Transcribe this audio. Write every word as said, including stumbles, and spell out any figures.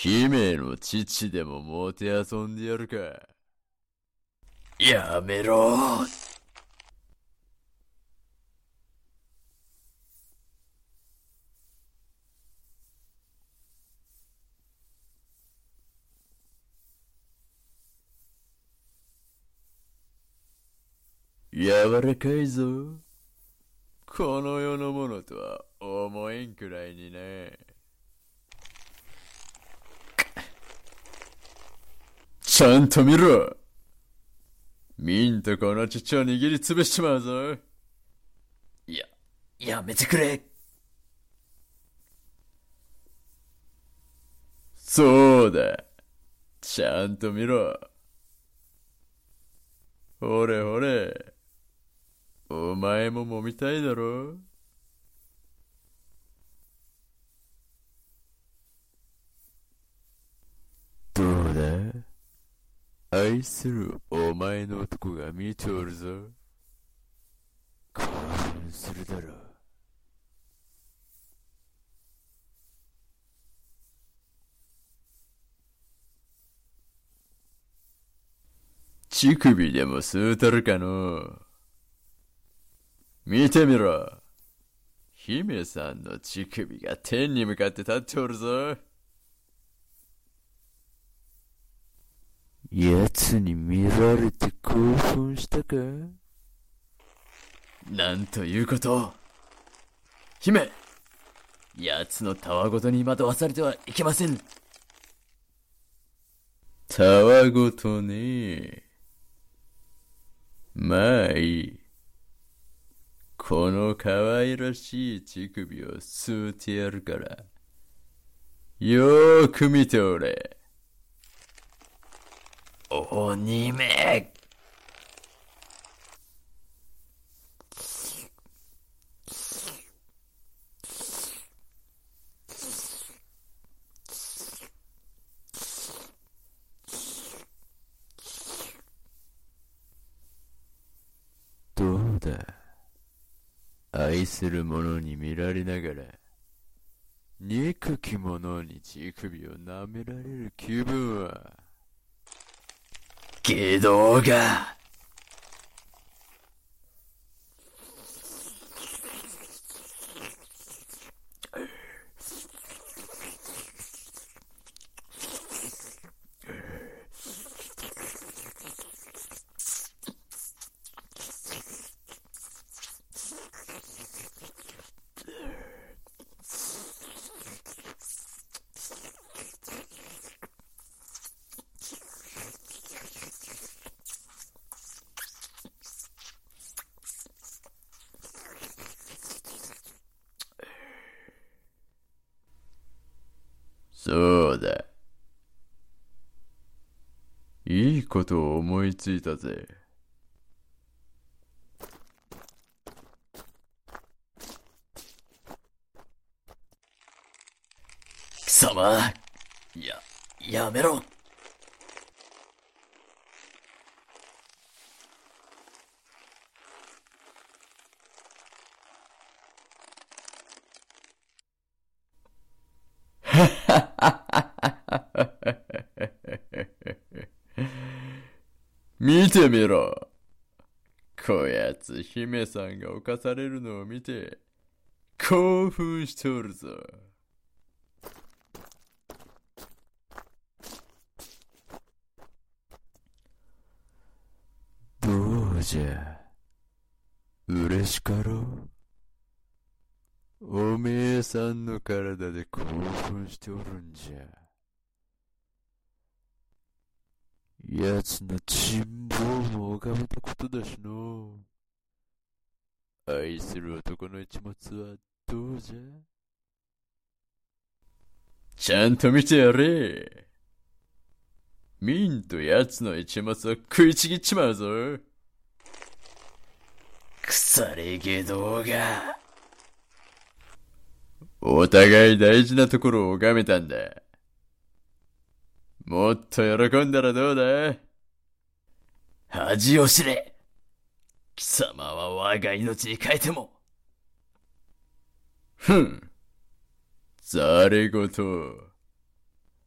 姫の父でももてあそんでやるか。やめろ。柔らかいぞ。この世のものとは思えんくらいにね。ちゃんと見ろ。ミンとこの父を握りつぶしちまうぞ。いや、やめてくれ。そうだ。ちゃんと見ろ。ほれほれ。お前も揉みたいだろ。どうだ？愛するお前の男が見ておるぞ。興奮するだろう。乳首でも吸うたるかの。見てみろ。姫さんの乳首が天に向かって立っておるぞ。奴に見られて興奮したか？なんということ。姫、奴のたわごとに惑わされてはいけません。たわごとね。まあいい。この可愛らしい乳首を吸うてやるから、よーく見ておれ。鬼め。どうだ。愛する者に見られながら、憎き者に乳首を舐められる気分は。下道が。そうだ。いいことを思いついたぜ。貴様、や、やめろ。見てみろ。こやつ姫さんが犯されるのを見て興奮しておるぞ。どうじゃ、嬉しかろう。おめえさんの体で興奮しておるんじゃ。奴の人望も拝めたことだしの。愛する男の一物はどうじゃ。ちゃんと見てやれ。ミンと奴の一物を食いちぎっちまうぞ。腐れ下道が。お互い大事なところを拝めたんだ。もっと喜んだらどうだ。恥を知れ。貴様は我が命に変えても。ふん。ざれ言。